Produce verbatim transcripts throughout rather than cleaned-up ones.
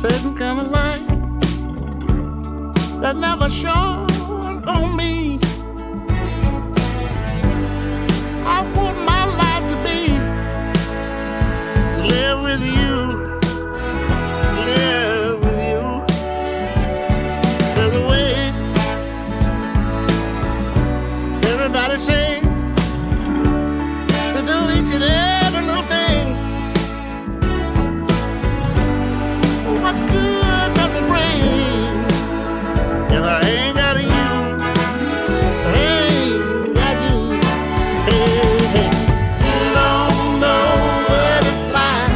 certain kind of light that never shone on me. I want my life to be to live with you, live with you. There's a way. Everybody say to do each and every little thing. What good does it bring if I ain't got you? Ain't got you. Hey, hey. You don't know what it's like,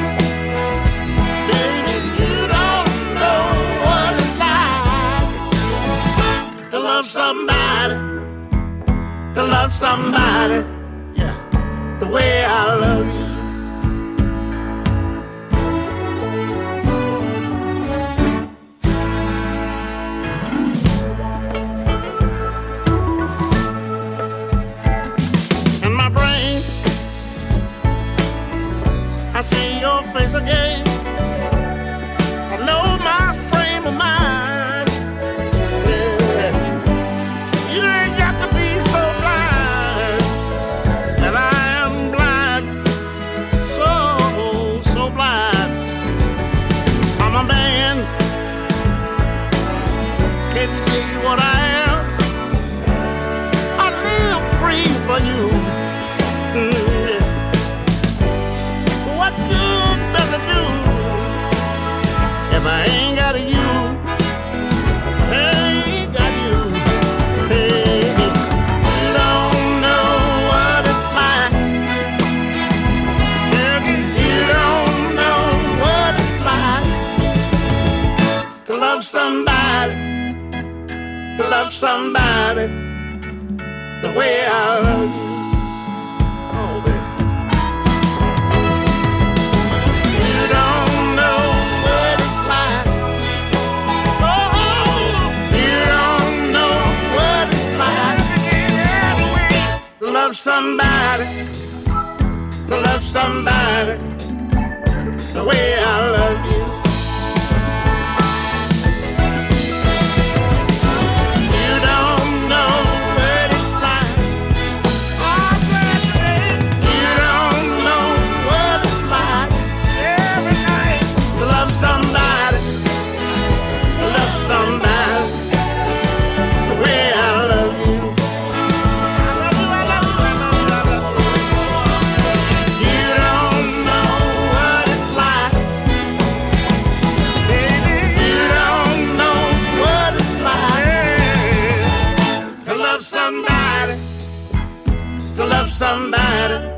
baby. You don't know what it's like to love somebody, to love somebody, yeah, the way I love you. I see your face again. I know my frame of mind. Yeah. You ain't got to be so blind, and I am blind, so, so blind. I'm a man, can't you see what I am? I live free for you. Mm. What good does it do if I ain't got you? Ain't got you. Hey, you don't know what it's like. Tell me you don't know what it's like to love somebody, to love somebody the way I love you. Oh, baby. To love somebody, to love somebody the way I love you. You don't know what it's like. You don't know what it's like every night to love somebody, to love somebody the way I love you. Somebody, to love somebody